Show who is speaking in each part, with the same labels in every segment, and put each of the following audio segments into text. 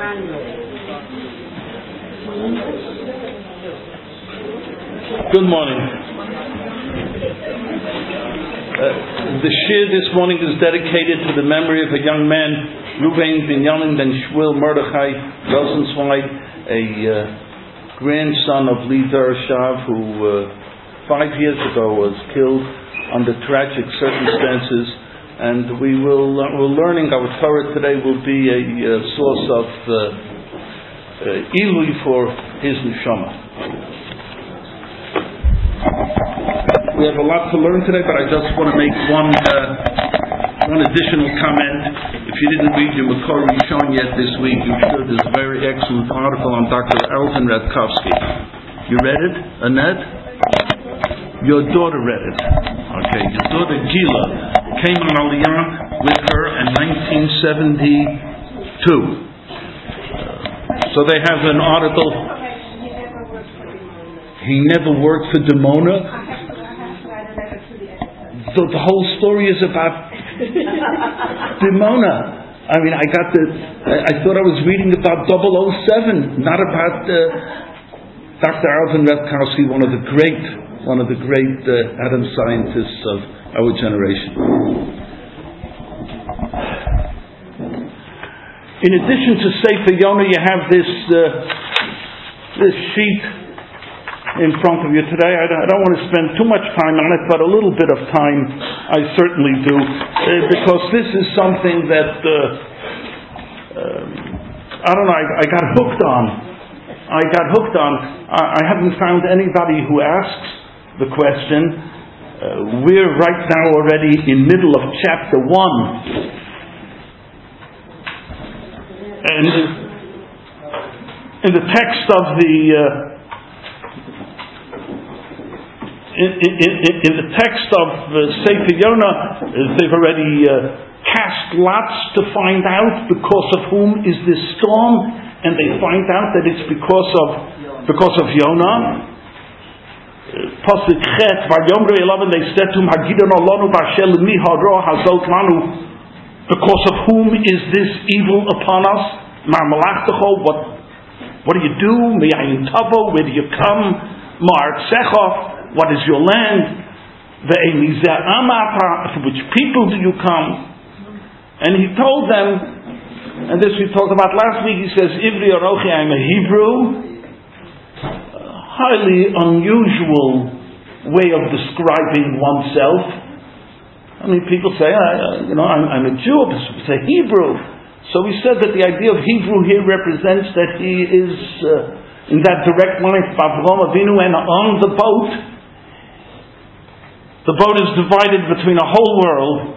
Speaker 1: Good morning. The shir this morning is dedicated to the memory of a young man, Ruvain Binyamin ben Shmuel Mordechai Rosenzweig, a grandson of Lee Darashav, who 5 years ago was killed under tragic circumstances. And we're learning our Torah today will be a source of ilui for his neshama. We have a lot to learn today, but I just want to make one additional comment. If you didn't read your Makor Rishon yet this week, you should. There's a very excellent article on Dr. Elton Radkovsky. You read it, Annette? Your daughter read it. Okay, your daughter Gila came on Aliyah with her in 1972. So they have an article. He never worked for Dimona. So the whole story is about Dimona. I mean, I thought I was reading about 007, not about Dr. Alvin Radkovsky, one of the great atom scientists of our generation. In addition to Sefer Yonah, you have this sheet in front of you today. I don't want to spend too much time on it, but a little bit of time I certainly do, because this is something that I got hooked on. I haven't found anybody who asks the question. We're right now already in middle of chapter 1. And in the text of in the text of Sefer Yonah, they've already cast lots to find out because of whom is this storm, and they find out that it's because of Yonah. Pasuk Chet, Vayomru Elav, they said to him, Hagidon Alonu Bashel Mi Haro Hazot Lanu, because of whom is this evil upon us? Mar Malachtecho, what do you do? Me'ayin Tavo, where do you come? Ma'artzecho, what is your land? Ve'emizeh Amata, to which people do you come? And he told them, and this we talked about last week, he says, Ivri Orochi, I'm a Hebrew. Highly unusual way of describing oneself. I mean, people say, I'm a Jew, it's a Hebrew. So we said that the idea of Hebrew here represents that he is in that direct line of Avraham Avinu, and on the boat is divided between a whole world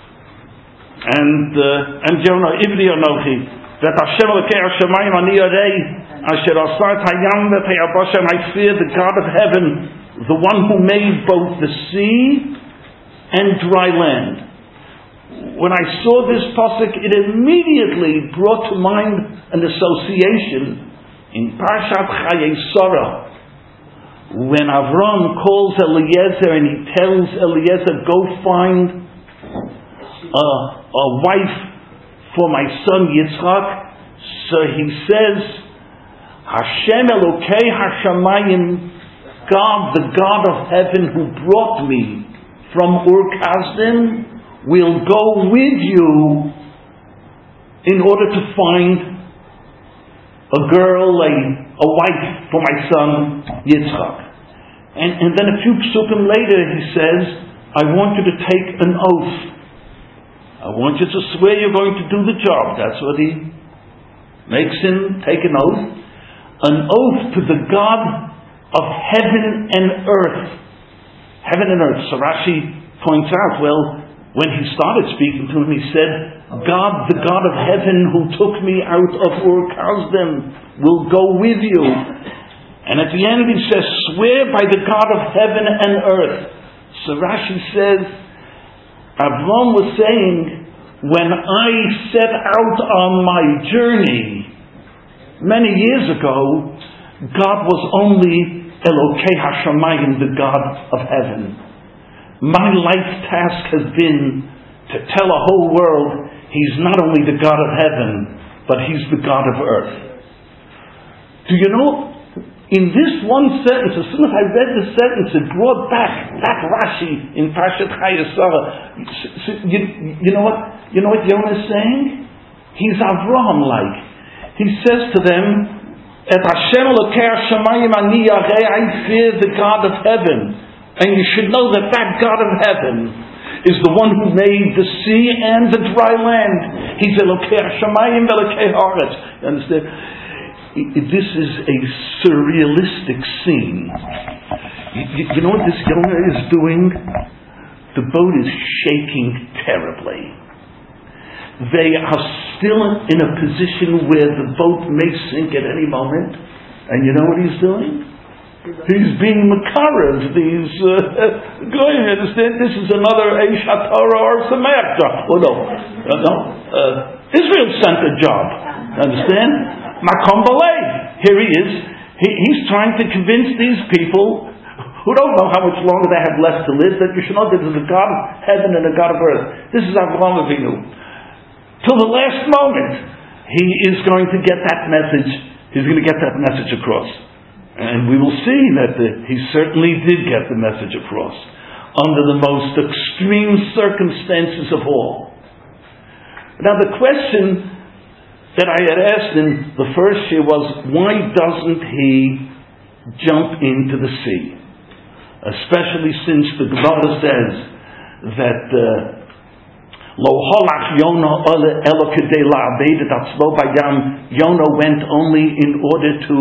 Speaker 1: and Jonah, Ivri Anochi, that Hashem Elokei Hashemayim Ani Yarei, Asher Asar Hayam V'Tayabashem, I fear the God of heaven, the one who made both the sea and dry land. When I saw this pasuk, it immediately brought to mind an association in Parshat Chayei Sarah, when Avram calls Eliezer and he tells Eliezer, go find a wife for my son Yitzchak. So he says, Hashem Elokei Hashamayim, God, the God of heaven who brought me from Ur Kasdim, will go with you in order to find a girl, a wife for my son Yitzchak. And then a few psukim later he says, I want you to take an oath. I want you to swear you're going to do the job. That's what he makes him take an oath. An oath to the God of heaven and earth. Heaven and earth. So Rashi points out, when he started speaking to him, he said, God, the God of heaven who took me out of Ur Kasdim, will go with you. And at the end he says, swear by the God of heaven and earth. So Rashi says, Avram was saying, when I set out on my journey many years ago, God was only Elokei Hashamayim, the God of heaven. My life task has been to tell a whole world He's not only the God of heaven, but He's the God of earth. Do you know, in this one sentence, as soon as I read the sentence, it brought back Rashi in Parshat Chayei. You know what Yonah is saying? He's Avraham-like. He says to them, Et Hashem Elokei Hashamayim ani yarei, I fear the God of heaven. And you should know that God of heaven is the one who made the sea and the dry land. He's Elokei Hashamayim Elokei Haaretz. You understand? This is a surrealistic scene. You know what this Yonah is doing? The boat is shaking terribly. They are still in a position where the boat may sink at any moment. And you know what he's doing? He's being Makarev. These guys, understand? This is another Eish HaTorah or Sameach job. Oh no. Israel sent a job. Understand? Makom Balei. Here he is. He's trying to convince these people who don't know how much longer they have left to live that you should know that there's a God of heaven and a God of earth. This is Avraham Avinu. Till the last moment, he is going to get that message. He's going to get that message across. And we will see that he certainly did get the message across under the most extreme circumstances of all. Now the question that I had asked in the first year was, why doesn't he jump into the sea? Especially since the Gemara says that Lo holach Yonah elo kedei la'abed et atzlo bayam. Yonah went only in order to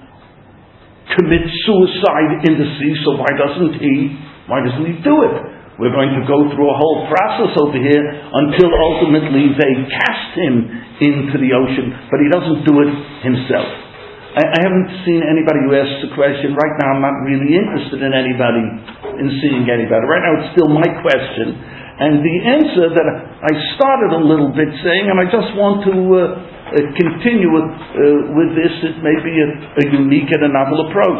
Speaker 1: commit suicide in the sea. So why doesn't he do it? We're going to go through a whole process over here until ultimately they cast him into the ocean, but he doesn't do it himself. I haven't seen anybody who asks the question. Right now I'm not really interested in seeing anybody. Right now it's still my question. And the answer that I started a little bit saying, and I just want to continue with this, it may be a unique and a novel approach.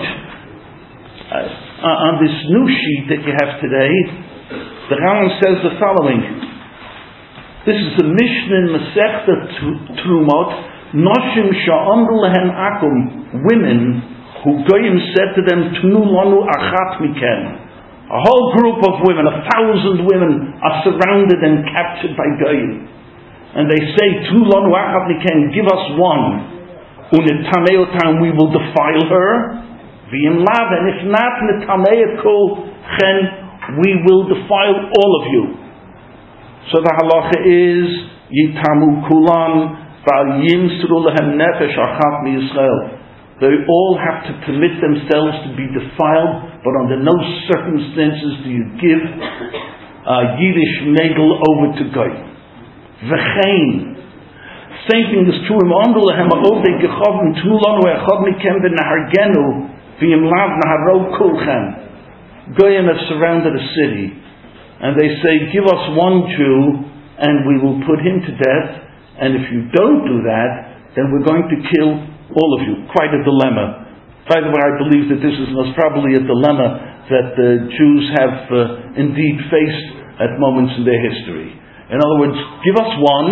Speaker 1: On this new sheet that you have today, the Rambam says the following. This is the Mishnah in Masechta Trumot, Noshim sha'amru lehen akum, women who Goyim said to them, Tnu lanu achat miken. A whole group of women, 1,000 women, are surrounded and captured by Goyim. And they say, Tnu lanu achat miken, give us one. Unetameotam, we will defile her. V'im lav, and if not, netameot kol chen, we will defile all of you. So the halacha is, Yitamu kulam, v'al yimsru lehem nefesh achat mi Yisrael. They all have to commit themselves to be defiled, but under no circumstances do you give Yiddish Megel over to Goy. V'chein. Same thing is true. Imamdu lehem ha'odei gechavim tnu lanu echad mikem v'nahargenu v'yim lav naharo kulchem. Goyim have surrounded a city, and they say, give us one Jew, and we will put him to death, and if you don't do that, then we're going to kill all of you. Quite a dilemma. By the way, I believe that this is most probably a dilemma that the Jews have indeed faced at moments in their history. In other words, give us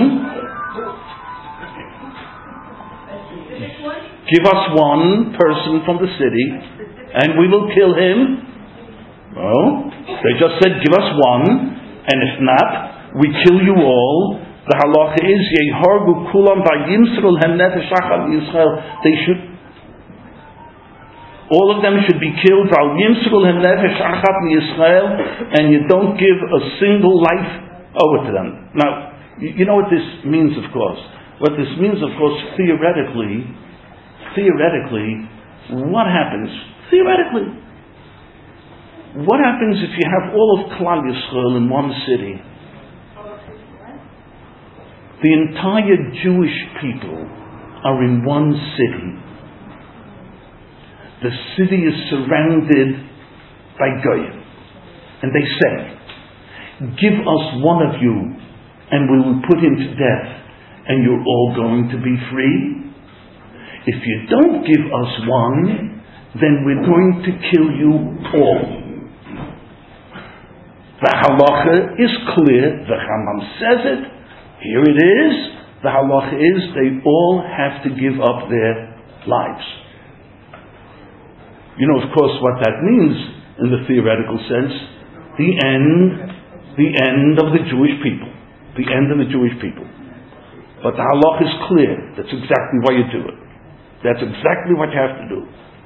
Speaker 1: one person from the city, and we will kill him. No, they just said, give us one, and if not, we kill you all. The halacha is yehargu kulam vayimsru lehem nefesh achat Yisrael. All of them should be killed. Vayimsru lehem nefesh achat Yisrael, and you don't give a single life over to them. Now, you know what this means, of course. What this means, of course, theoretically, what happens? Theoretically, what happens if you have all of Klal Yisrael in one city? The entire Jewish people are in one city. The city is surrounded by Goyim. And they say, give us one of you, and we will put him to death, and you're all going to be free. If you don't give us one, then we're going to kill you all. The halacha is clear. The Rambam says it. Here it is. the halacha is they all have to give up their lives. You know, of course, what that means in the theoretical sense, the end of the Jewish people. The end of the Jewish people. But the halacha is clear. That's exactly why you do it. That's exactly what you have to do.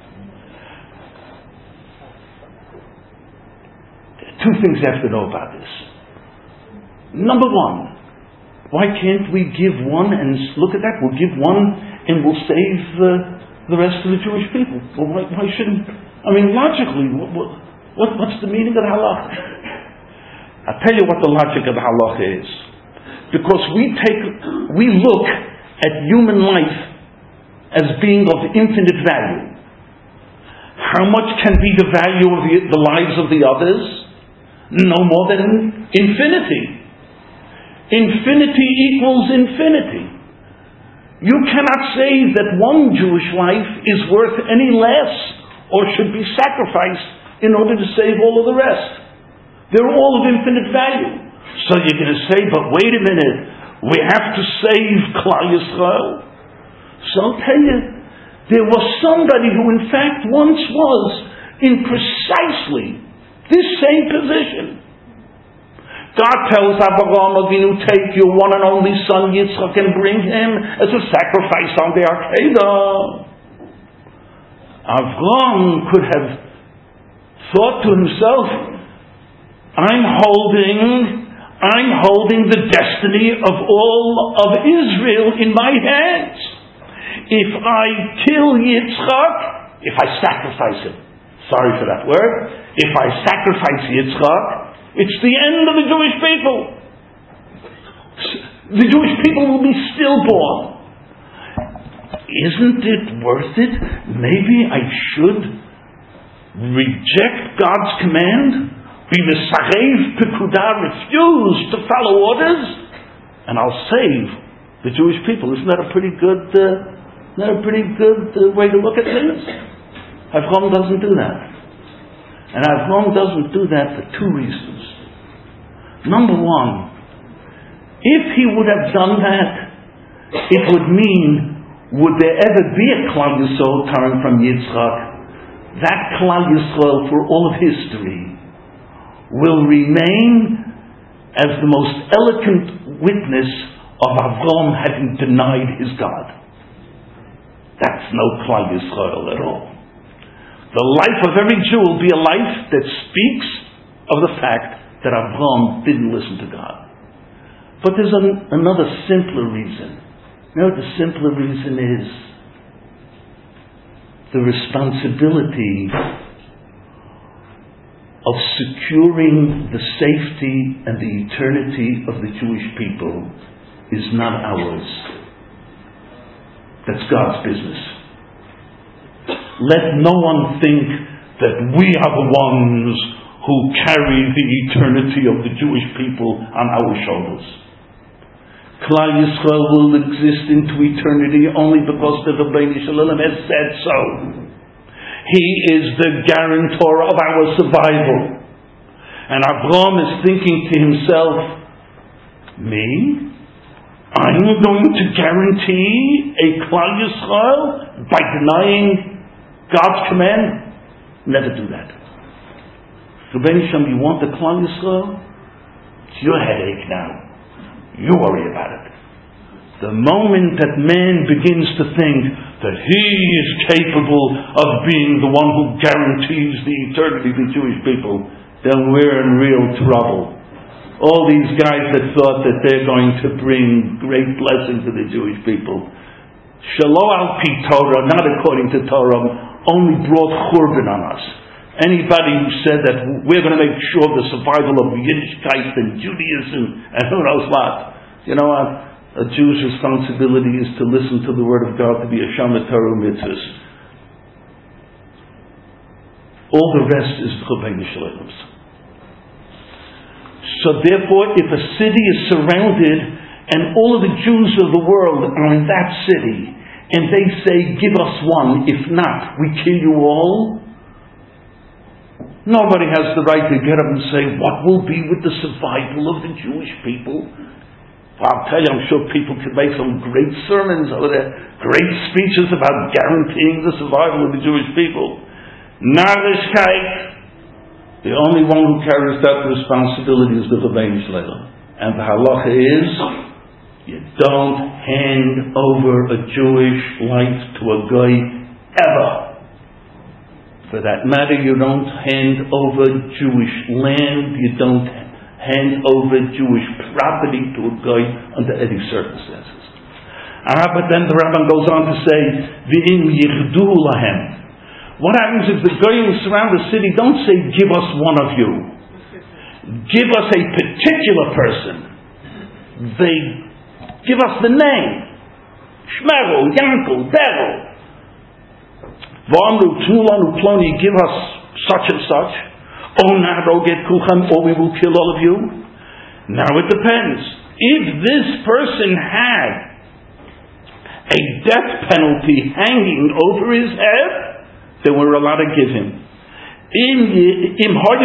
Speaker 1: There are two things you have to know about this. Number one, why can't we give one and look at that? We'll give one and we'll save the rest of the Jewish people. Well, why shouldn't? I mean, logically, what's the meaning of the halacha? I'll tell you what the logic of the halacha is. Because we look at human life as being of infinite value. How much can be the value of the lives of the others? No more than infinity. Infinity equals infinity. You cannot say that one Jewish life is worth any less or should be sacrificed in order to save all of the rest. They're all of infinite value. So you're going to say, but wait a minute, we have to save Klal Yisrael. So I'll tell you, there was somebody who in fact once was in precisely this same position. God tells Avraham Avinu, take your one and only son Yitzchak and bring him as a sacrifice on the Akedah. Avraham could have thought to himself, I'm holding the destiny of all of Israel in my hands. If I kill Yitzchak, if I sacrifice him, sorry for that word, if I sacrifice Yitzchak, it's the end of the Jewish people. The Jewish people will be stillborn. Isn't it worth it? Maybe I should reject God's command, be Mesarev Pekudah, refuse to follow orders, and I'll save the Jewish people. Isn't that a pretty good way to look at things? Avraham doesn't do that. And Avraham doesn't do that for two reasons. Number one, if he would have done that, it would mean, would there ever be a Klal Yisrael coming from Yitzchak? That Klal Yisrael, for all of history, will remain as the most eloquent witness of Avraham having denied his God. That's no Klal Yisrael at all. The life of every Jew will be a life that speaks of the fact that Avraham didn't listen to God. But there's another simpler reason. You know what the simpler reason is? The responsibility of securing the safety and the eternity of the Jewish people is not ours. That's God's business. Let no one think that we are the ones who carry the eternity of the Jewish people on our shoulders. Klal Yisrael will exist into eternity only because the Rebbeinu Shalom has said so. He is the guarantor of our survival. And Avraham is thinking to himself, me? I'm going to guarantee a Klal Yisrael by denying God's command? Never do that. Rebbeinu Shalom, you want the Klal Yisrael? It's your headache now. You worry about it. The moment that man begins to think that he is capable of being the one who guarantees the eternity of the Jewish people, then we're in real trouble. All these guys that thought that they're going to bring great blessing to the Jewish people, Shelo al pi Torah, not according to Torah, only brought churban on us. Anybody who said that we're going to make sure the survival of Yiddishkeit and Judaism and who knows what, you know what? A Jew's responsibility is to listen to the Word of God, to be a Shomer Torah mitzvahs. All the rest is Rebbeinu Shalom. So therefore, if a city is surrounded and all of the Jews of the world are in that city, and they say, give us one, if not, we kill you all, nobody has the right to get up and say, what will be with the survival of the Jewish people? I'll tell you, I'm sure people could make some great sermons over there, great speeches about guaranteeing the survival of the Jewish people. Narishkeit, the only one who carries that responsibility is the Rebbeinu Shlomo. And the halacha is, you don't hand over a Jewish life to a guy ever. For that matter, you don't hand over Jewish land, you don't hand over Jewish property to a guy under any circumstances. But then the Rambam goes on to say, V'im yichdu lahem. What happens if the goyim surround the city don't say, give us one of you. Give us a particular person. They give us the name. Shmerel, Yankel, Berel. V'amru Tnulanu Ploni, give us such and such. Oh, Naro get Kuchan, or we will kill all of you. Now it depends. If this person had a death penalty hanging over his head, then we're allowed to give him. If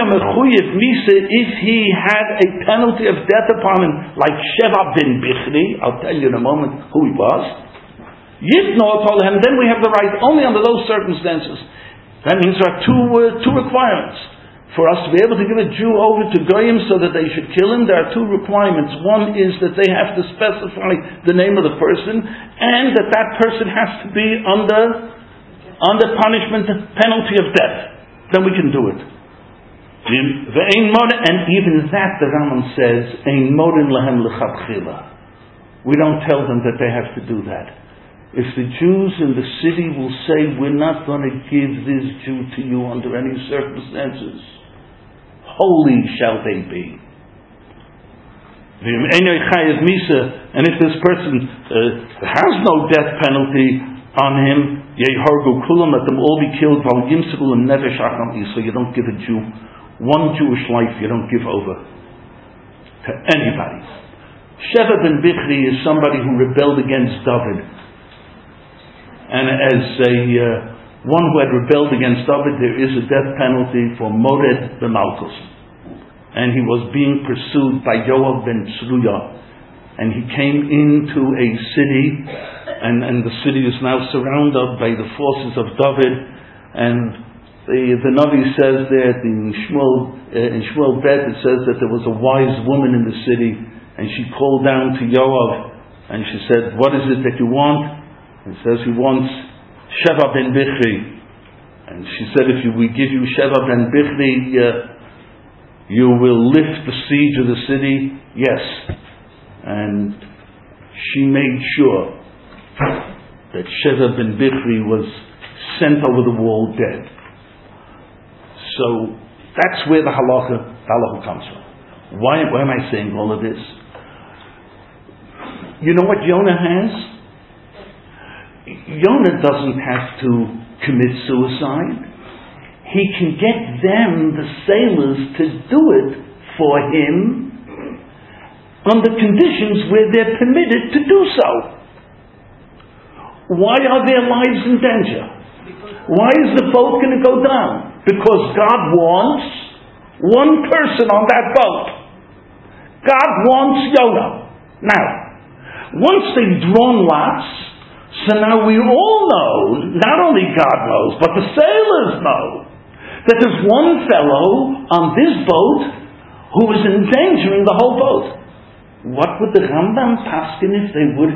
Speaker 1: he had a penalty of death upon him, like Sheva bin Bichri, I'll tell you in a moment who he was. Then we have the right only under those circumstances. That means there are two requirements. For us to be able to give a Jew over to Goyim so that they should kill him, there are two requirements. One is that they have to specify the name of the person, and that person has to be under punishment, penalty of death. Then we can do it. And even that, the Rambam says, Ein modin lahem lechatchila. We don't tell them that they have to do that. If the Jews in the city will say, we're not going to give this Jew to you under any circumstances, holy shall they be. And if this person has no death penalty on him, let them all be killed. So you don't give a Jew one Jewish life, you don't give over to anybody. Sheva ben Bichri is somebody who rebelled against David. And as one who had rebelled against David, there is a death penalty for Mored b'Malchus. And he was being pursued by Yoav ben Tzruya. And he came into a city, and the city is now surrounded by the forces of David. And the Navi says there in Shmuel Bet, it says that there was a wise woman in the city, and she called down to Yoav, and she said, what is it that you want? He says he wants Sheva ben Bichri. And she said, if we give you Sheva ben Bichri, you will lift the siege of the city. Yes. And she made sure that Sheva ben Bichri was sent over the wall dead. So that's where the halacha comes from. Why am I saying all of this? You know what Yonah has? Yonah doesn't have to commit suicide. He can get them, the sailors, to do it for him under conditions where they're permitted to do so. Why are their lives in danger? Why is the boat going to go down? Because God wants one person on that boat. God wants Yonah. Now, once they've drawn lots, so now we all know, not only God knows, but the sailors know, that there's one fellow on this boat who is endangering the whole boat. What would the Rambam paskin if they would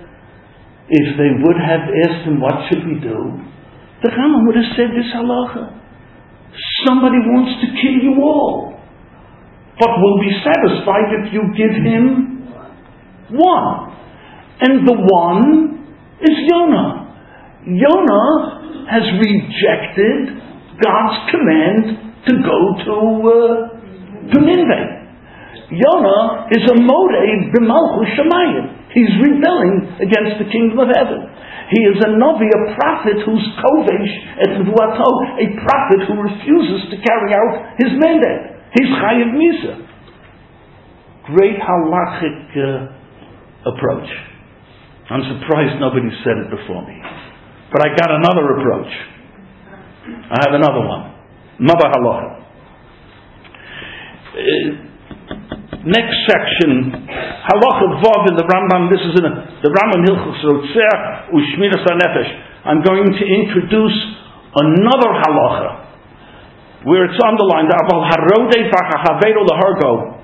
Speaker 1: have asked him, what should we do? The Rambam would have said this halacha. Somebody wants to kill you all, but will be satisfied if you give him one. And the one is Yonah. Yonah has rejected God's command to go to Nineveh. Yonah is a modeh b'malchus shamayim. He's rebelling against the kingdom of heaven. He is a navi, a prophet who's kovesh et nevuato, a prophet who refuses to carry out his mandate. He's chayiv misa. Great halachic approach. I'm surprised nobody said it before me. But I got another approach. I have another one. Another halacha. Next section, Halacha Vav in the Rambam, this is in the Rambam Hilchos Rotzeh Ushmiras HaNefesh. I'm going to introduce another halacha, where it's underlined, Aval Harodei V'Chaveiro L'Hargo.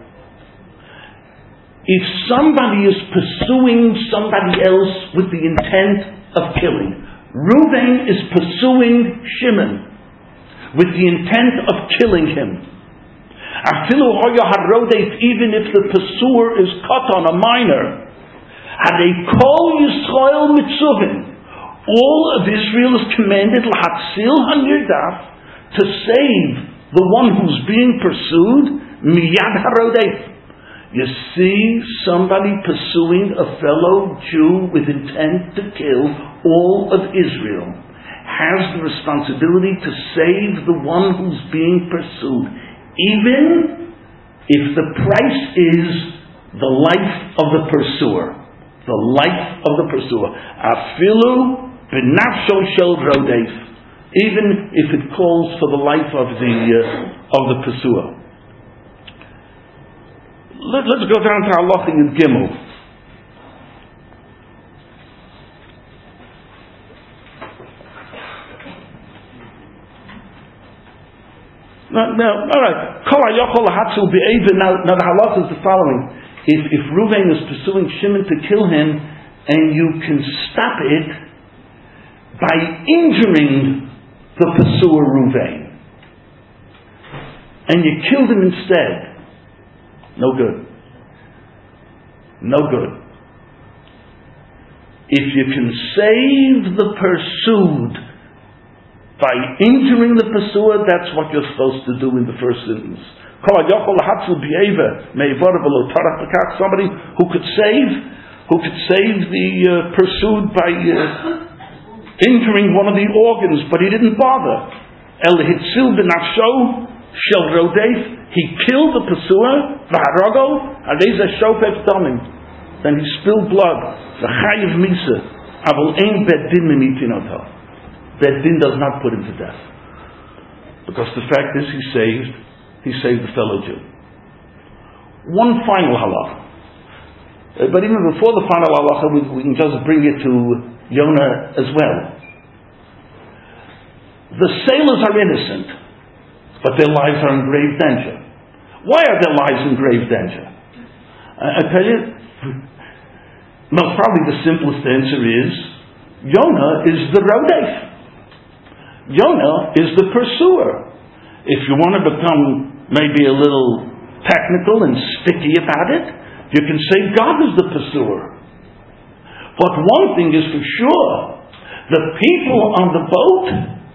Speaker 1: If somebody is pursuing somebody else with the intent of killing, Reuven is pursuing Shimon with the intent of killing him. Even if the pursuer is cut on a minor, all of Israel is commanded to save the one who's being pursued. Miyad harodef. You see somebody pursuing a fellow Jew with intent to kill all of Israel has the responsibility to save the one who's being pursued, even if the price is the life of the pursuer. The life of the pursuer. Afilu b'nafsho shel rodef. Even if it calls for the life of the pursuer. Let's go down to Halacha Yud Gimel. Now, all right. Now the halacha is the following: if Reuven is pursuing Shimon to kill him, and you can stop it by injuring the pursuer Reuven, and you killed him instead, no good. No good. If you can save the pursued by injuring the pursuer, that's what you're supposed to do in the first instance. Somebody who could save the pursued by injuring one of the organs, but he didn't bother. El hitzil b'nafsho shel rodef. He killed the pursuer, v'harago, adeza shofet damim. Then he spilled blood. V'chayiv misa, avol ein bedin mimitinotah. Bedin does not put him to death, because the fact is he saved the fellow Jew. One final halacha, but even before the final halacha, we can just bring it to Yonah as well. The sailors are innocent, but their lives are in grave danger. Why are their lives in grave danger? I tell you, most probably the simplest answer is Yonah is the rodef. Yonah is the pursuer. If you want to become maybe a little technical and sticky about it, you can say God is the pursuer. But one thing is for sure, the people on the boat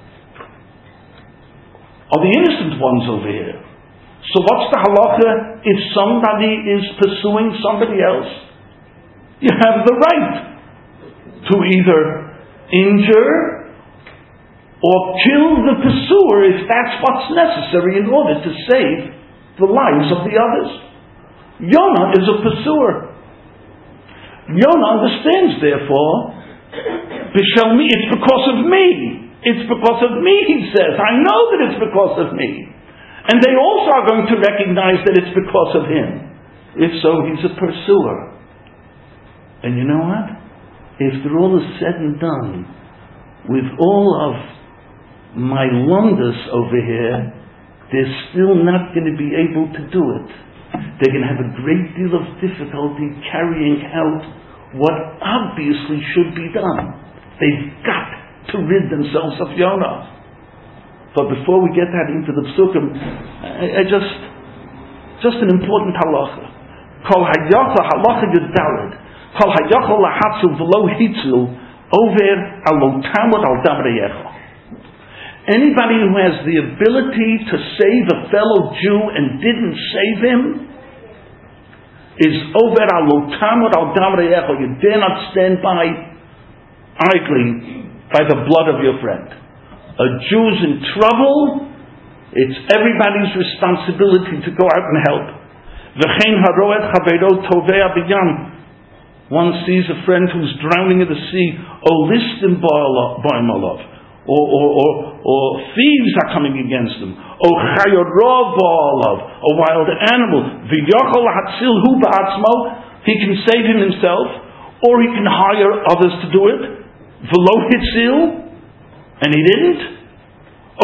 Speaker 1: are the innocent ones over here. So what's the halacha if somebody is pursuing somebody else? You have the right to either injure or kill the pursuer if that's what's necessary in order to save the lives of the others. Yonah is a pursuer. Yonah understands, therefore, it's because of me. It's because of me, he says. I know that it's because of me. And they also are going to recognize that it's because of him. If so, he's a pursuer. And you know what? After all is said and done, with all of my lumdus over here, they're still not going to be able to do it. They're going to have a great deal of difficulty carrying out what obviously should be done. They've got to rid themselves of Yonah. But before we get that into the psukim, just an important halacha. Kol hayacha halacha yudalid. Kol hayacha lahatzu v'lo hitzu over alotamot al damreyecha. Anybody who has the ability to save a fellow Jew and didn't save him is over alotamot al damreyecha. You dare not stand by idly by the blood of your friend. A Jew's in trouble, it's everybody's responsibility to go out and help. V'chein haroet chaveiro tovea b'yam. One sees a friend who's drowning in the sea, olistim ba'imolov, or thieves are coming against him, or chayorov ba'olov, a wild animal, v'yochol hatzil hu ba'atzmo, He can save him himself, or he can hire others to do it. V'lo hitzil, and he didn't. He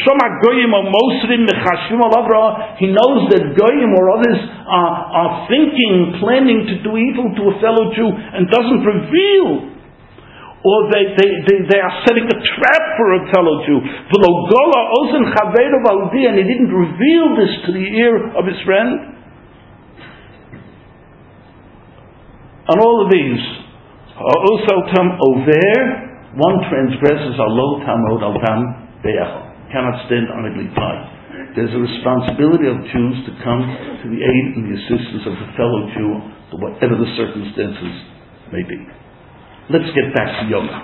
Speaker 1: knows that goyim or others are thinking, planning to do evil to a fellow Jew, and doesn't reveal. Or they are setting a trap for a fellow Jew. And he didn't reveal this to the ear of his friend. And all of these are also over. One transgresses alo tamod al tam be'echel. Cannot stand idly by. There's a responsibility of Jews to come to the aid and the assistance of the fellow Jew, whatever the circumstances may be. Let's get back to Yonah.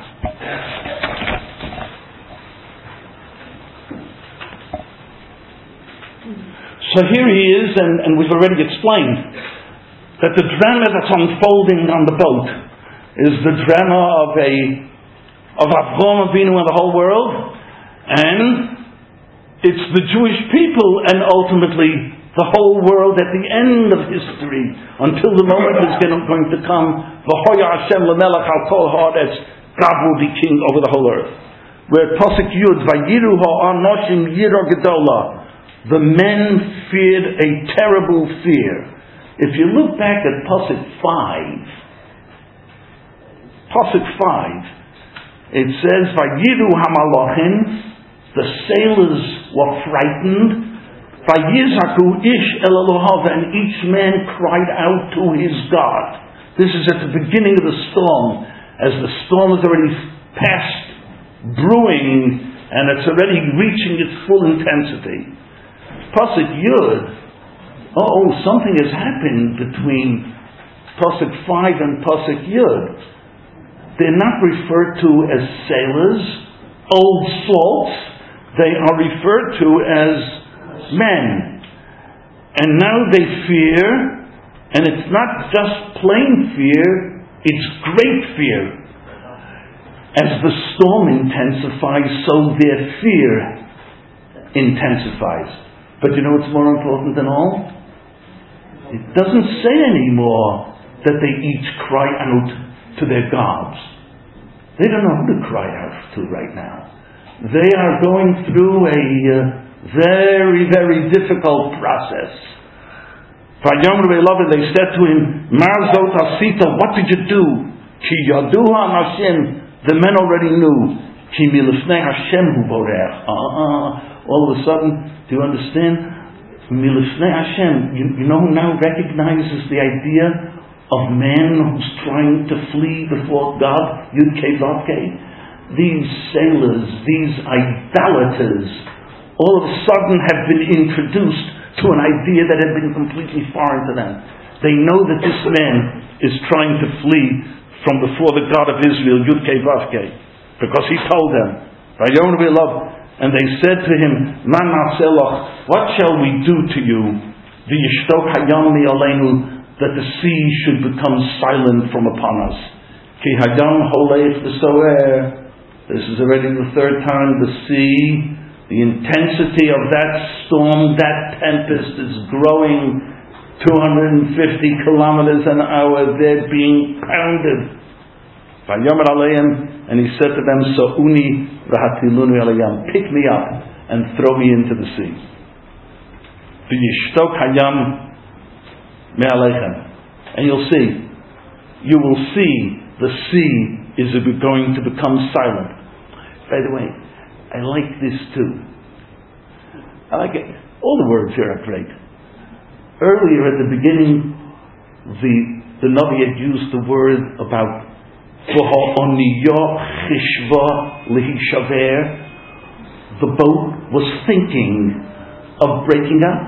Speaker 1: So here he is, and we've already explained that the drama that's unfolding on the boat is the drama of Avraham Avinu and the whole world, and it's the Jewish people and ultimately the whole world at the end of history, until the moment is going to come, V'hoya Hashem lemelech al kol haaretz, God will be king over the whole earth. Where Pasuk Yud, Vayiru ha'anoshim yira gedola, the men feared a terrible fear. If you look back at Pasuk 5, it says, Vayiru ha'malachim, the sailors were frightened. Vayizaku ish el Elohav, and each man cried out to his God. This is at the beginning of the storm, as the storm is already past brewing, and it's already reaching its full intensity. Pasuk Yud, something has happened between Pasuk 5 and Pasuk Yud. They're not referred to as sailors, old salts. They are referred to as men. And now they fear, and it's not just plain fear, it's great fear. As the storm intensifies, so their fear intensifies. But you know what's more important than all? It doesn't say anymore that they each cry out to their gods. They don't know who to cry out to right now. They are going through a very, very difficult process. They said to him, Marzot Asita, what did you do? Ki yaduha Hashem, the men already knew. Ki milifnei Hashem hu borech. All of a sudden, do you understand? Milifnei Hashem, you know who now recognizes the idea of man who's trying to flee before God? Yud Kei Vav Kei. These sailors, these idolaters, all of a sudden have been introduced to an idea that had been completely foreign to them. They know that this man is trying to flee from before the God of Israel, Yud Kei Vav Kei, because he told them, and they said to him, Man na'aseh, what shall we do to you? V'yishtok hayam mi'aleinu, that the sea should become silent from upon us. Ki hayam holeif v'soer. This is already the third time the sea, the intensity of that storm, that tempest is growing 250 kilometers an hour. They're being pounded. And he said to them, Sa'uni v'hatiluni alayam, pick me up and throw me into the sea. V'yishtok hayam me'alechem. And you will see the sea is going to become silent. By the way, I like this too. I like it. All the words here are great. Earlier at the beginning, the Navi had used the word about the boat was thinking of breaking up.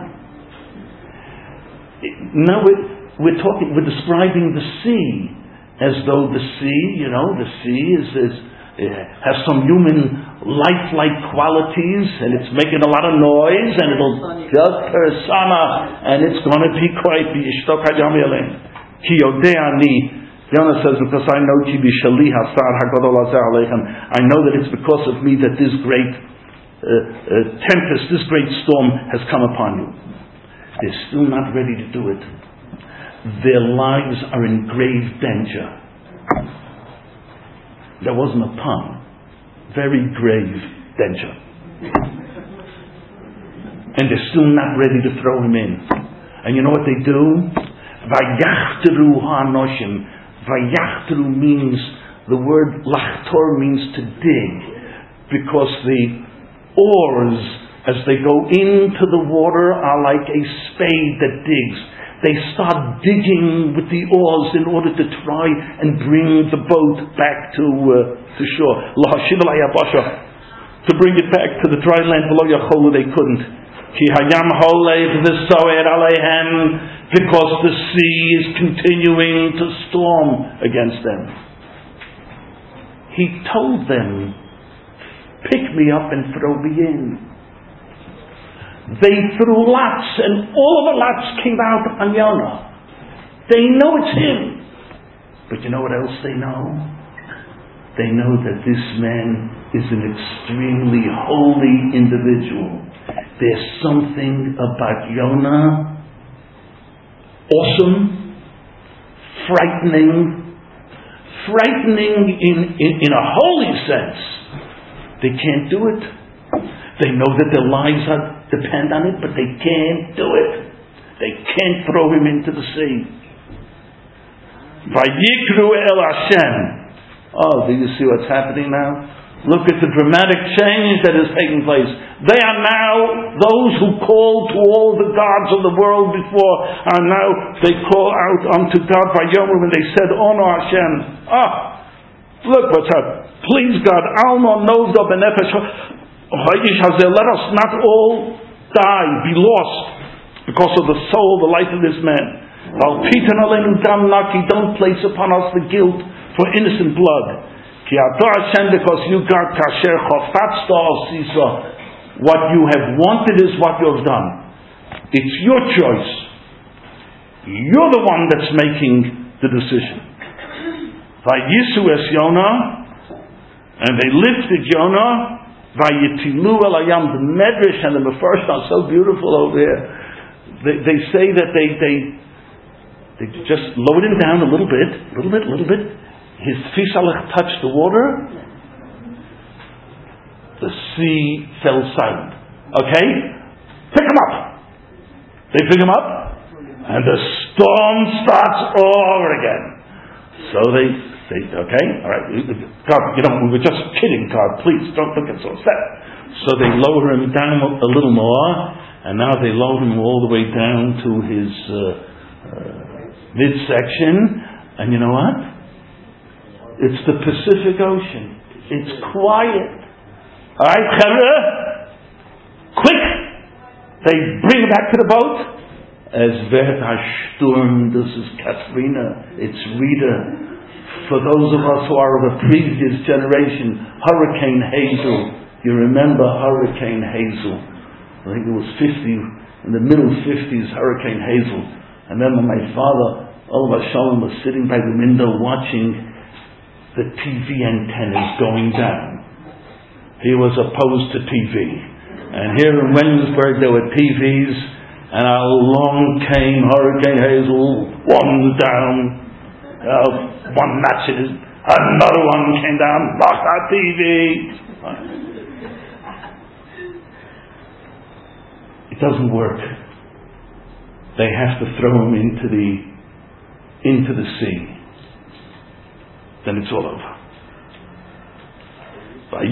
Speaker 1: Now we're describing the sea as though the sea, the sea has some human lifelike qualities, and it's making a lot of noise, and it'll just persona, and it's going to be quite Yonah says, because I know I know that it's because of me that this great tempest, this great storm has come upon you. They're still not ready to do it. their lives are in grave danger. That wasn't a pun. Very grave danger. And they're still not ready to throw him in. And you know what they do? Vayachtru ha'anoshim. Vayachtru means, the word lachtor means to dig. Because the oars, as they go into the water, are like a spade that digs. They start digging with the oars in order to try and bring the boat back to shore. To bring it back to the dry land. They couldn't. Because the sea is continuing to storm against them. He told them, pick me up and throw me in. They threw lots, and all of the lots came out on Yonah. They know it's him. But you know what else they know? They know that this man is an extremely holy individual. There's something about Yonah awesome, frightening in a holy sense. They can't do it. They know that their lives depend on it, but they can't do it. They can't throw him into the sea. Vayikru el Hashem. Oh, do you see what's happening now? Look at the dramatic change that is taking place. They are now, those who called to all the gods of the world before, are now, they call out unto God by Yom when they said, Ono Hashem. Look what's happening. Please God, Alma Novda Benefesh, let us not all die, be lost, because of the soul, the life of this man. Don't place upon us the guilt for innocent blood. Because you got kasher sisa. What you have wanted is what you have done. It's your choice. You're the one that's making the decision. Vayisu es Yonah, and they lifted Yonah. Vayitilu elayam. The Medrash and the Mefarshim are so beautiful over here. They say that they just lowered him down a little bit. His fisalach touched the water. The sea fell silent. Okay? Pick him up. They pick him up, and the storm starts all over again. So they okay, all right. God, we were just kidding. God, please don't look at so upset. So they lower him down a little more, and now they lower him all the way down to his midsection. And you know what? It's the Pacific Ocean. It's quiet. Alright, Chavre? Quick! They bring him back to the boat. As Vert HaSturm, this is Katrina, it's Rita. For those of us who are of a previous generation, Hurricane Hazel. You remember Hurricane Hazel. I think it was 50, in the middle 50s, Hurricane Hazel. I remember my father, Oliver Shalom, was sitting by the window watching the TV antennas going down. He was opposed to TV. And here in Wednesburg there were TVs, and along came Hurricane Hazel, one down, one match it, another one came down, knocked our TV. It doesn't work. They have to throw him into the sea. Then it's all over. They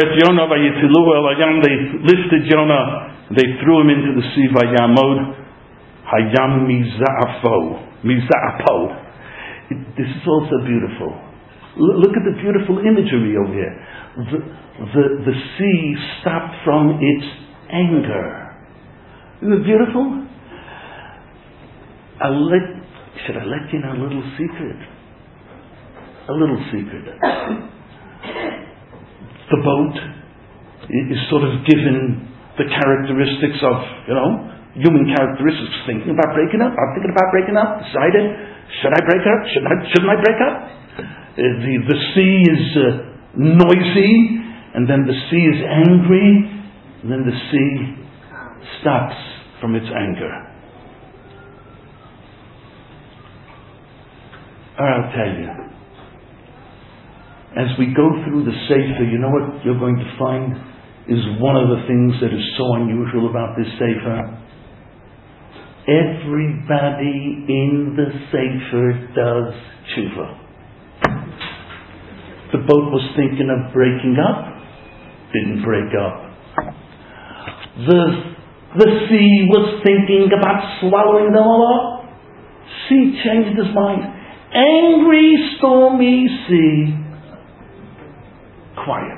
Speaker 1: lifted Yonah, they threw him into the sea. Vayamod hayam miza'apo. This is also beautiful. Look at the beautiful imagery over here. The sea stopped from its anger. Isn't it beautiful? Should I let you in a little secret? A little secret. The boat is sort of given the characteristics of, human characteristics. I'm thinking about breaking up. Decided, should I break up? Shouldn't I break up? The sea is noisy, and then the sea is angry, and then the sea stops from its anger. Or I'll tell you, as we go through the Sefer, you know what you're going to find is one of the things that is so unusual about this Sefer. Everybody in the Sefer does tshuva. The boat was thinking of breaking up, didn't break up. The sea was thinking about swallowing them all up. Sea changed his mind. Angry, stormy sea. Quiet.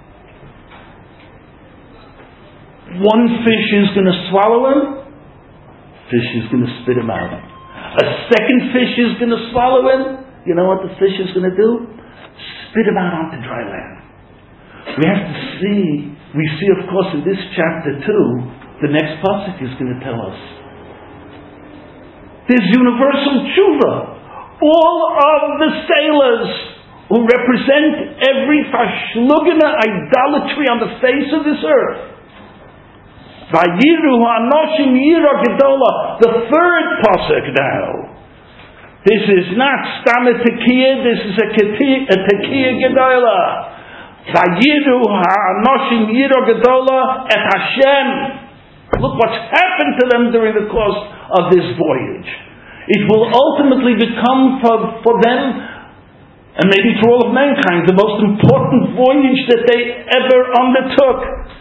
Speaker 1: One fish is going to swallow him. Fish is going to spit him out. A second fish is going to swallow him. You know what the fish is going to do? Spit him out onto dry land. We have to see, we see of course in this chapter too, the next pasuk is going to tell us. There's universal tshuva. All of the sailors who represent every fashlugana idolatry on the face of this earth. Vayiru ha'anoshim yira gedola. The third pasuk now. This is not stam a tekiah, this is a tekiah gedola. Vayiru ha'anoshim yira gedola et Hashem. Look what's happened to them during the course of this voyage. It will ultimately become for them, and maybe for all of mankind, the most important voyage that they ever undertook.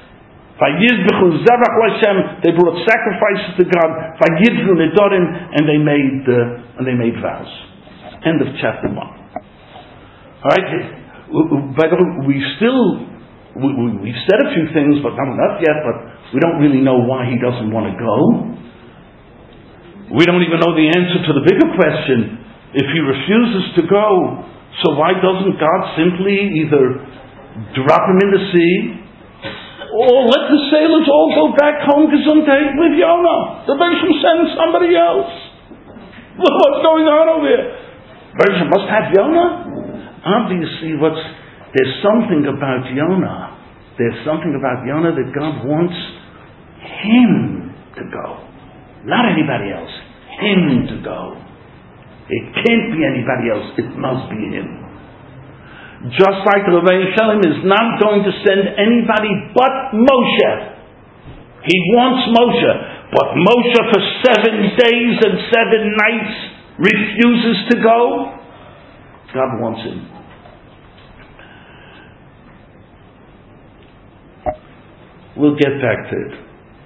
Speaker 1: They brought sacrifices to God. And they made vows. End of chapter 1. All right. By the way, we've said a few things, but not enough yet. But we don't really know why he doesn't want to go. We don't even know the answer to the bigger question. If he refuses to go, so why doesn't God simply either drop him in the sea, or let the sailors all go back home gesundheit with Yonah? The Bereshit sends somebody else. What's going on over here? Bereshit must have Yonah. Obviously, there's something about Yonah. There's something about Yonah that God wants him to go. Not anybody else. Him to go. It can't be anybody else. It must be him. Just like the Rebbeinu Shalom is not going to send anybody but Moshe. He wants Moshe. But Moshe for 7 days and 7 nights refuses to go. God wants him. We'll get back to it.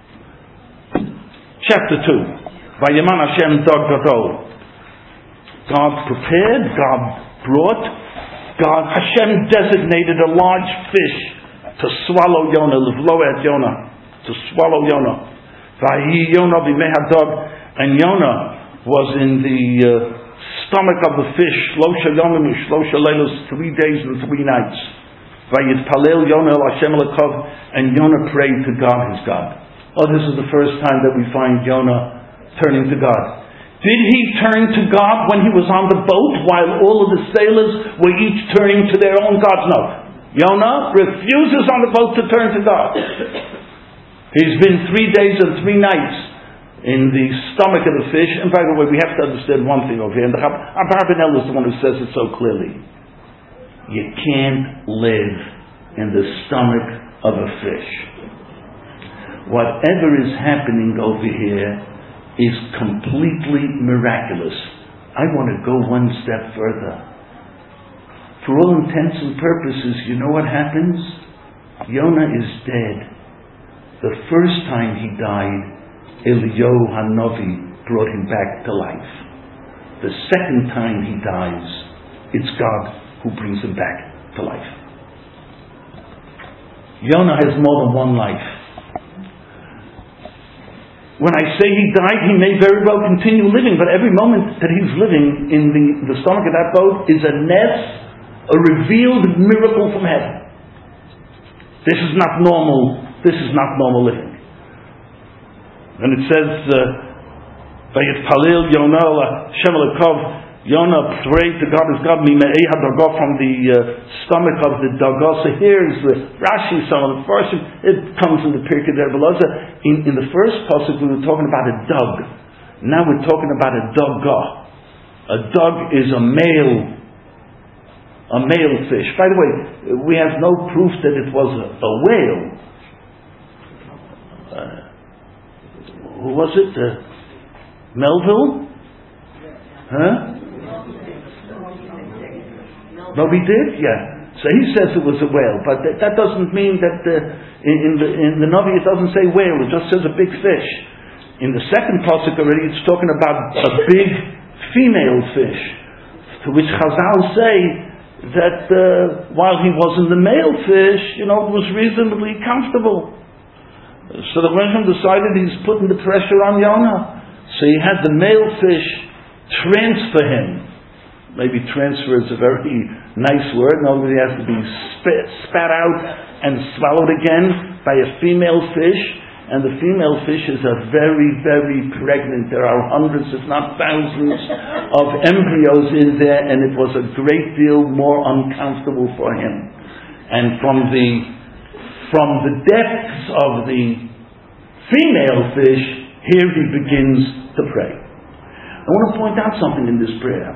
Speaker 1: Chapter 2. Vayeman Hashem Dag Gadol. God prepared, God brought, Hashem designated a large fish to swallow Yonah, Livlo et Yonah, to swallow Yonah. Vahi Yonah b'mehadog, and Yonah was in the stomach of the fish, Shlosha Yomim u'Shlosha Leilos, 3 days and 3 nights. Vayitpalel Yonah el Hashem lekov, and Yonah prayed to God, his God. Oh, this is the first time that we find Yonah turning to God. Did he turn to God when he was on the boat while all of the sailors were each turning to their own gods? No. Yonah refuses on the boat to turn to God. He's been 3 days and 3 nights in the stomach of the fish. And by the way, we have to understand one thing over here. And Abarbanel is the one who says it so clearly. You can't live in the stomach of a fish. Whatever is happening over here is completely miraculous. I want to go one step further. For all intents and purposes, you know what happens? Yonah is dead. The first time he died, Eliyahu Hanavi brought him back to life. The second time he dies, it's God who brings him back to life. Yonah has more than one life. When I say he died, he may very well continue living, but every moment that he's living in the stomach of that boat is a nes, a revealed miracle from heaven. This is not normal. This is not normal living. And it says, "Vayitpalel Yonah Hashem lekov." Yonah prayed to God, his God, from the stomach of the Dagah. So here's the Rashi, some of the first, it comes in the Pirkei Derbeloza. In the first pasuk we were talking about a dug. Now we're talking about a Dagah. A dug is a male fish. By the way, we have no proof that it was a whale. Who was it? Melville? Huh? Moby Dick? Yeah. So he says it was a whale, but that doesn't mean that in the Navi it doesn't say whale, it just says a big fish. In the second pasuk already it's talking about a big female fish, to which Chazal say that while he wasn't the male fish, it was reasonably comfortable. So the Rebbe decided he's putting the pressure on Yonah. So he had the male fish transfer him. Maybe transfer is a very nice word. Nobody has to be spat out and swallowed again by a female fish. And the female fish is a very, very pregnant. There are hundreds, if not thousands, of embryos in there, and it was a great deal more uncomfortable for him. And from the depths of the female fish, here he begins to pray. I want to point out something in this prayer.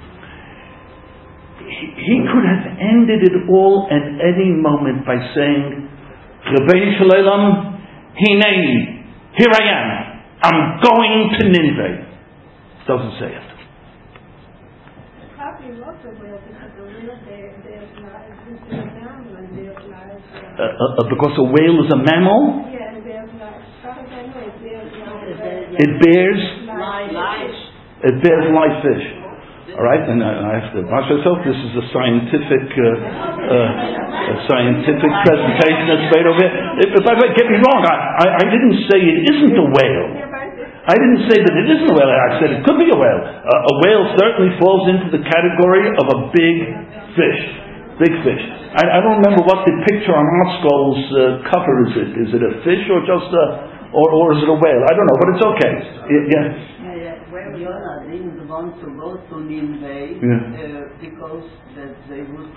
Speaker 1: He could have ended it all at any moment by saying, Rebbeinu Shalom, Hinei, here I am. I'm going to Nineveh. Doesn't say it. Because a whale is a mammal? It bears live fish. Alright, and I have to watch myself. This is a scientific presentation that's made over here. By the way, get me wrong. I didn't say it isn't a whale. I didn't say that it isn't a whale. I said it could be a whale. A whale certainly falls into the category of a big fish. Big fish. I don't remember what the picture on ArtScroll's cover is. Is it a fish or just or is it a whale? I don't know, but it's okay. Yeah.
Speaker 2: Yonah didn't want to go to Nineveh because that they would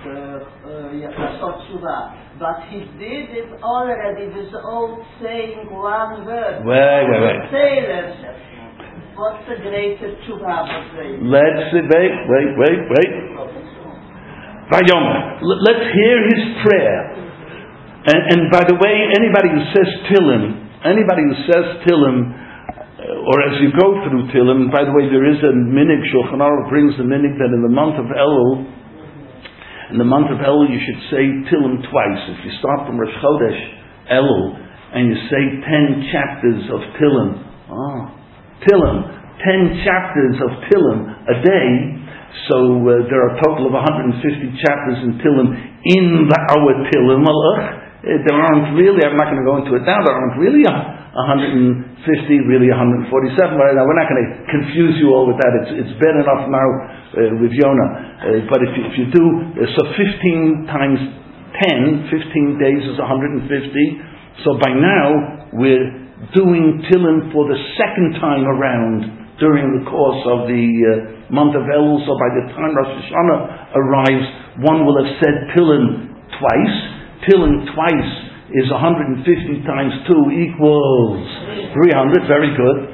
Speaker 2: but he did it already without saying one word.
Speaker 1: Wait.
Speaker 2: Sailors, what's the greatest tshuva?
Speaker 1: Let's wait. Vayom, let's hear his prayer. And by the way, anybody who says Tillim, or as you go through Tillim, by the way, there is a minig, Shulchan Aruch brings the minig that in the month of Elul you should say Tillim twice. If you start from Rosh Chodesh Elul and you say 10 chapters of Tillim, 10 chapters of Tillim a day, so there are a total of 150 chapters in Tillim in our Tillim. There aren't really, I'm not going to go into it now, there aren't really 150, really 147. But now we're not going to confuse you all with that. It's bad enough now with Yonah. But if you do, so 15 times 10, 15 days is 150. So by now we're doing Tillim for the second time around during the course of the month of Elul. So by the time Rosh Hashanah arrives, one will have said Tillim twice. Tillim twice is 150 times 2 equals 300. Very good.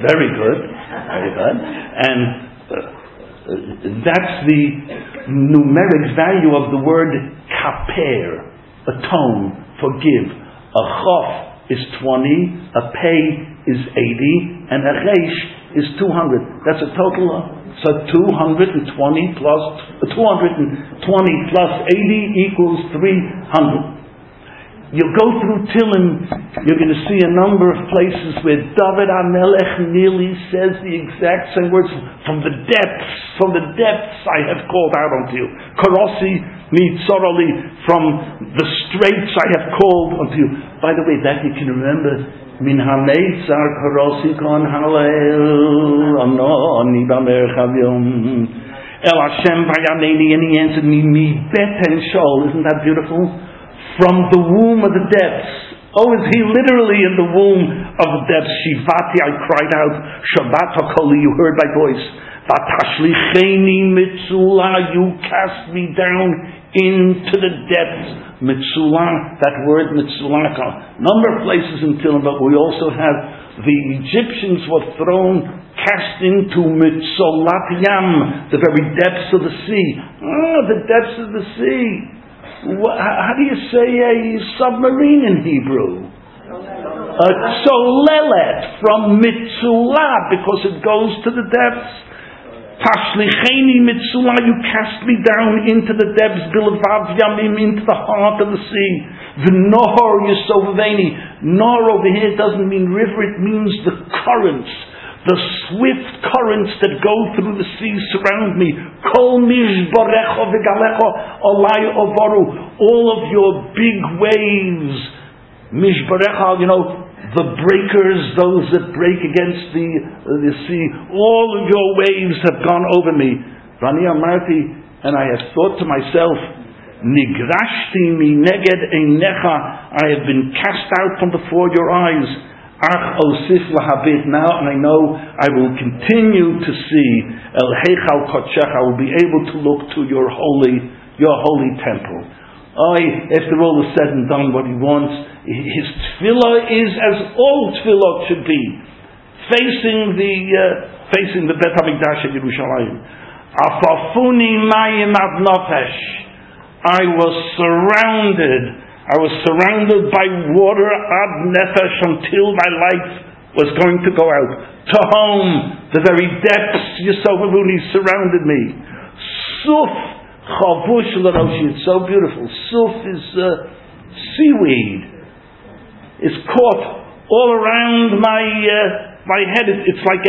Speaker 1: And that's the numeric value of the word kaper, atone, forgive. A chof is 20, a pei is 80, and a reish is 200. That's a total of 220 plus 80 equals 300. You go through Tillim, you're going to see a number of places where David HaMelech nearly says the exact same words. From the depths I have called out unto you. Karosi mitzorali, from the straits I have called unto you. By the way, that you can remember. Min hametzar karosi kon halel anoni b'merchavyom El Hashem vayaneni, and he answered me beten shol. Isn't that beautiful? From the womb of the depths. Oh, is he literally in the womb of the depths? Shivati, I cried out. Shabbat HaKoli, you heard my voice. Vatashlicheni mitzula, you cast me down into the depths. Mitzulah, that word Mitzulaka. Number of places in Tehillim, but we also have the Egyptians were cast into Mitzulat Yam, the very depths of the sea. The depths of the sea. How do you say a submarine in Hebrew? A tzolelet from Mitzulah, because it goes to the depths. Tashlicheni Mitzulah, you cast me down into the depths, Bilvav Yamim, into the heart of the sea. V'nohor Yisovveni. Nor over here doesn't mean river, it means the currents. The swift currents that go through the sea surround me. Kol mishborecho v'galecho olai ovoru. All of your big waves. Mishborecha, the breakers, those that break against the sea, all of your waves have gone over me. Rani Amarti, and I have thought to myself, Nigrashti mi neged einecha, I have been cast out from before your eyes. Ach osif lahabit, now, and I know I will continue to see El Heichal Kodshecha, I will be able to look to your holy temple. After all is said and done, what he wants, his tefillah is as all tefillot should be, facing the Bet HaMikdash at Yerushalayim. Afafuni mayim ad nafesh. I was surrounded by water ad nefesh until my life was going to go out. To home, the very depths, Yisovavuni surrounded me. Suf chavush l'roshi, it's so beautiful. Suf is seaweed. Is caught all around my head. It's like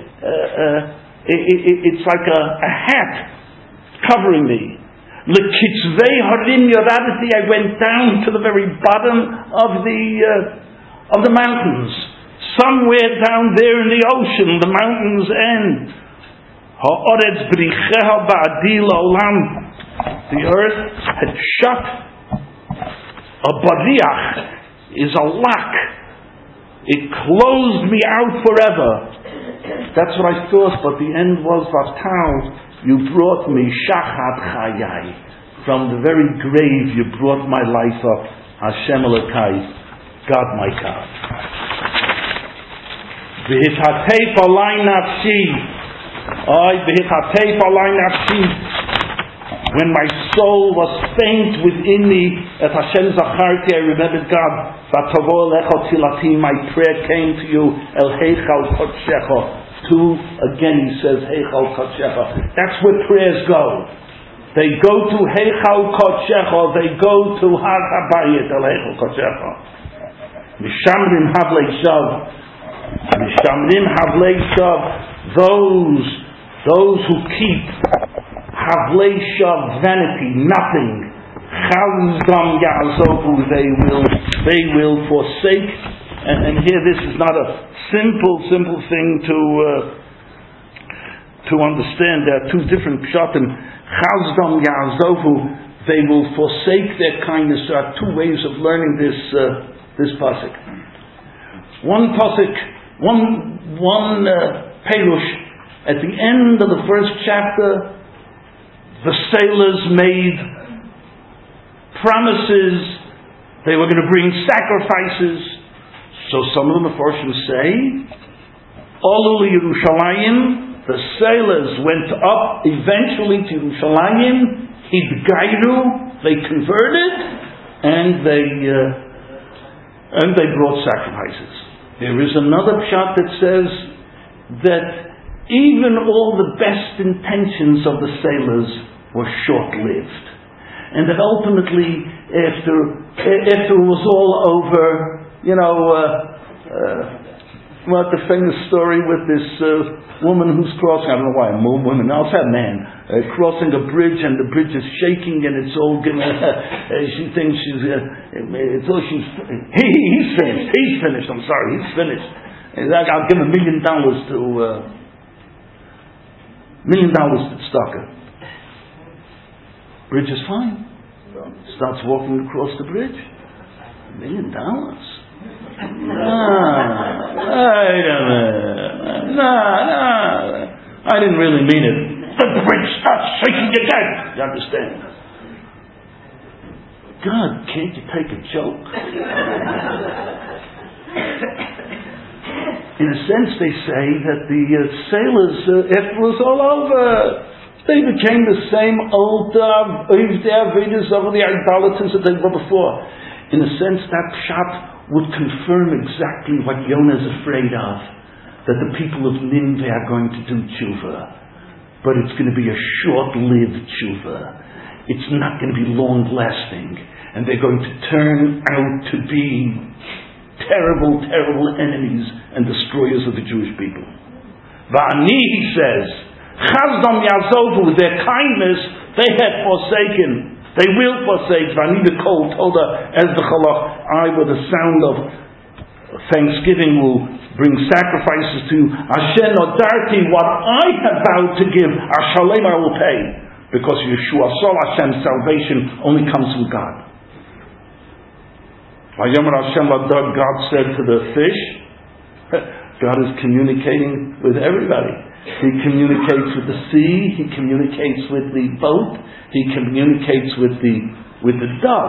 Speaker 1: a hat covering me. L'kitzvei harim yoradati, I went down to the very bottom of the mountains. Somewhere down there in the ocean, the mountain's end. Ha'oretz bricheha ba'adi la'olam. The earth had shut. A bariach is a lock. It closed me out forever. That's what I thought, but the end was Vatau, you brought me Shachat Chayai. From the very grave you brought my life up. Hashem Elokai, God my God. V'hithatei palai nafshi. V'hithatei palai nafshi. When my soul was faint within me, at Hashem Zacharti, I remembered God. Vatavo lecho tilati, my prayer came to you. El heichal kodshecha. Again he says heichal kodshecha. That's where prayers go. They go to heichal kodshecha. They go to har habayit el heichal kodshecha. Mishamrim havlei shav. Mishamrim havlei shav. Those who keep Havlei shav, vanity, nothing. Chazdam ya'azovu, they will forsake. And here, this is not a simple thing to understand. There are two different pshatim. Chazdam ya'azovu, they will forsake their kindness. There are two ways of learning this pasuk. One pasuk, one perush. At the end of the first chapter, the sailors made promises. They were going to bring sacrifices. So some of the Mefarshim say, Olu Yerushalayim, the sailors went up eventually to Yerushalayim, Hidgairu, they converted, and they brought sacrifices. There is another pshat that says that even all the best intentions of the sailors were short-lived, and that ultimately, after it was all over, what the famous story with this woman who's crossing, I don't know why, a woman, I'll say a man, crossing a bridge, and the bridge is shaking, and it's all she thinks he's finished, I'm sorry, he's finished. And I'll give $1 million to $1 million to Tzedakah. Bridge is fine. Starts walking across the bridge. $1 million? No. I didn't really mean it. The bridge starts shaking again. You understand? God, can't you take a joke? In a sense, they say that the sailors, after it was all over, they became the same old Avedis of the idolaters that they were before. In a sense, that pshat would confirm exactly what Yonah is afraid of, that the people of Nineveh are going to do tshuva, but it's going to be a short-lived tshuva. It's not going to be long-lasting, and they're going to turn out to be terrible, terrible enemies and destroyers of the Jewish people. Va'ani, he says, Chazdam Yazovu, their kindness they had forsaken. They will forsake. Va'ani the Kol told her, as the Chalach, I with the sound of thanksgiving will bring sacrifices to you. Asher nodarti, what I have vowed to give, Ashalem I will pay. Because Yeshua, Sol Hashem's salvation only comes from God. Vayomer Hashem Ladad, God said to the fish, God is communicating with everybody. He communicates with the sea, He communicates with the boat, He communicates with the dog.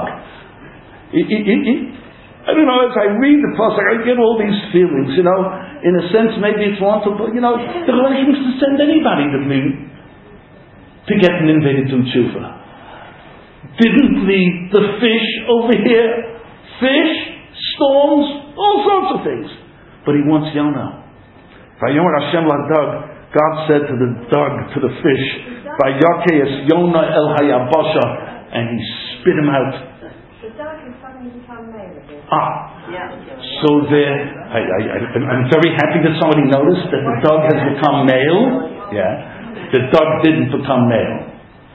Speaker 1: I don't know, as I read the pasuk, I get all these feelings, in a sense maybe it's wonderful, but the Rebbe used to send anybody to me to get an invaded to tshuva. Didn't the fish over here, fish, storms, all sorts of things. But he wants Yonah. Vayomer Hashem Ladad, God said to the dog, to the fish, Vayakes Yonah el hayabasha, and he spit him out.
Speaker 3: The dog is suddenly become male again.
Speaker 1: So I'm very happy that somebody noticed that the dog has become male. Yeah, the dog didn't become male.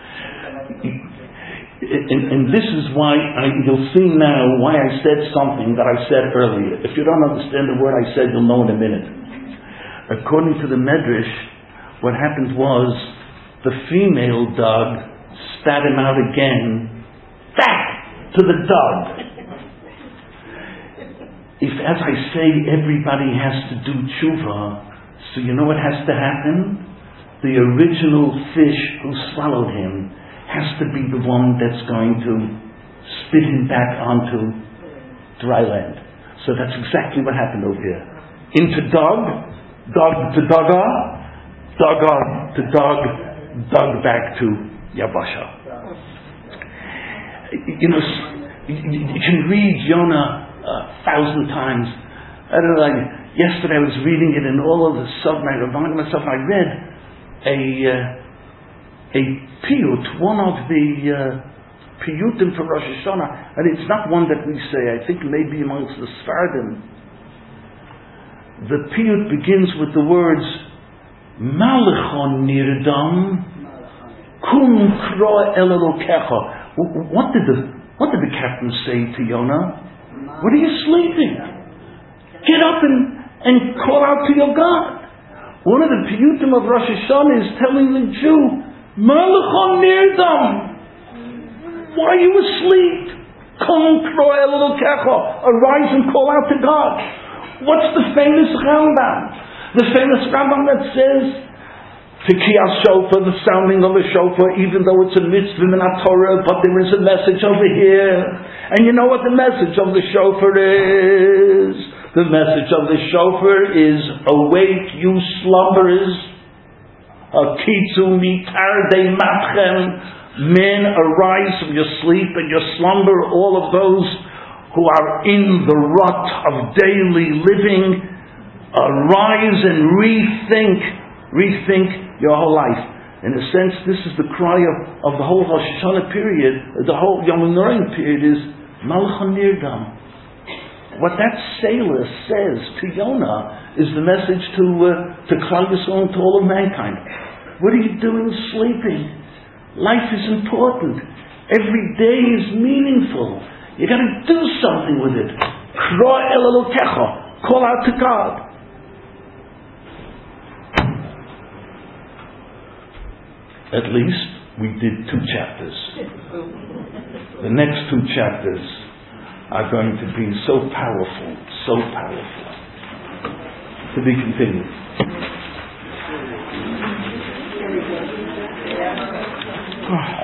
Speaker 1: And this is why you'll see now why I said something that I said earlier. If you don't understand the word I said, you'll know in a minute. According to the Medrash, what happened was the female dog spat him out again, back to the dog. If, as I say, everybody has to do tshuva, so you know what has to happen? The original fish who swallowed him has to be the one that's going to spit him back onto dry land. So that's exactly what happened over here. Into dog to dogga, dogga to dog back to Yabasha. You can read Yonah 1,000 times. I don't know, yesterday I was reading it and all of a sudden I reminded myself, I read a piyut, one of the piyutim for Rosh Hashanah, and it's not one that we say, I think maybe amongst the Sfardim. The piyut begins with the words Malachon nirdam kum kro el elokecha. What did the captain say to Yonah? What are you sleeping? Get up and call out to your God. One of the piyutim of Rosh Hashanah is telling the Jew, Malachon nirdam. Why are you asleep? Kum kro el elokecha. Arise and call out to God. What's the famous Rambam? The famous Rambam that says, Tekiyas shofar, the sounding of a shofar, even though it's a mitzvah in a Torah, but there is a message over here. And you know what the message of the shofar is? The message of the shofar is, awake you slumberers, Akitzu mitardei matchem, men arise from your sleep and your slumber, all of those who are in the rut of daily living, arise and rethink your whole life. In a sense, this is the cry of the whole Rosh Hashanah period, the whole Yom HaNorim period is Malachon nirdam. What that sailor says to Yonah is the message to Klal Yisrael and to all of mankind. What are you doing sleeping? Life is important. Every day is meaningful. You got to do something with it. Kro el elokecha. Call out to God. At least we did 2 chapters. The next 2 chapters are going to be so powerful. To be continued.